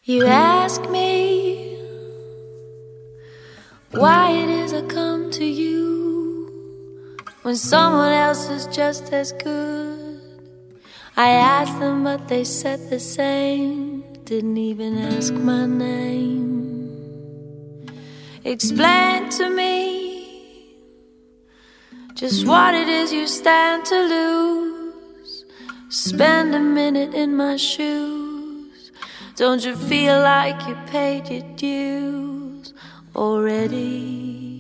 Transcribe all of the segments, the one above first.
You ask me why it is I come to you when someone else is just as good. I asked them but they said the same, didn't even ask my name. Explain to me just what it is you stand to lose. Spend a minute in my shoes. Don't you feel like you paid your dues already?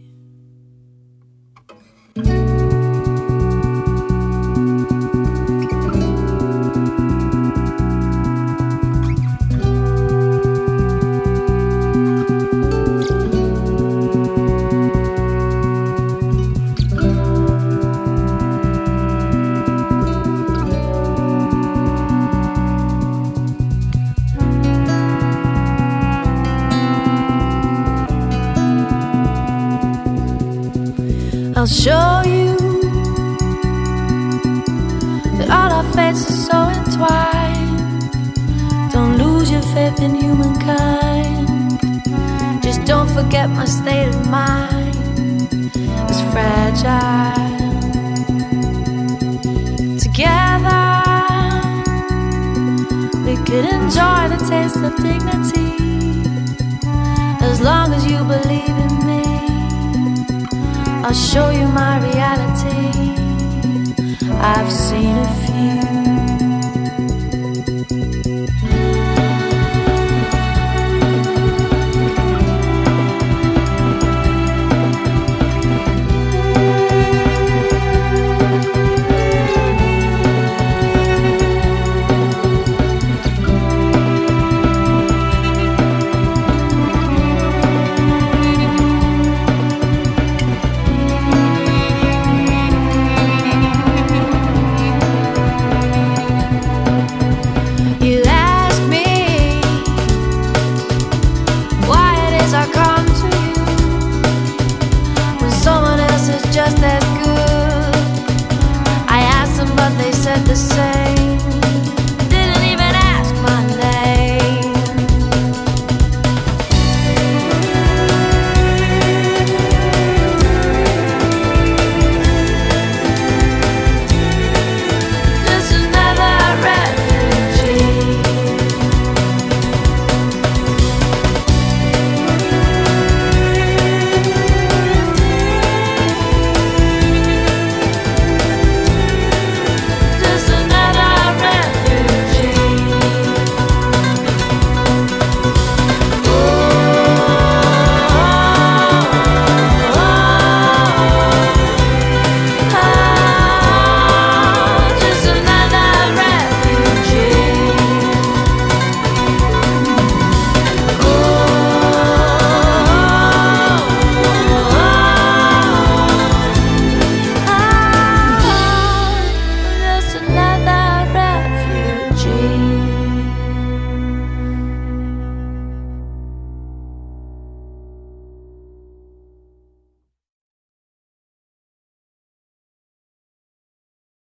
I'll show you that all our fates are so entwined. Don't lose your faith in humankind. Just don't forget my state of mind is fragile. Together we could enjoy the taste of dignity, as long as you believe in me. I'll show you my reality. I've seen a few.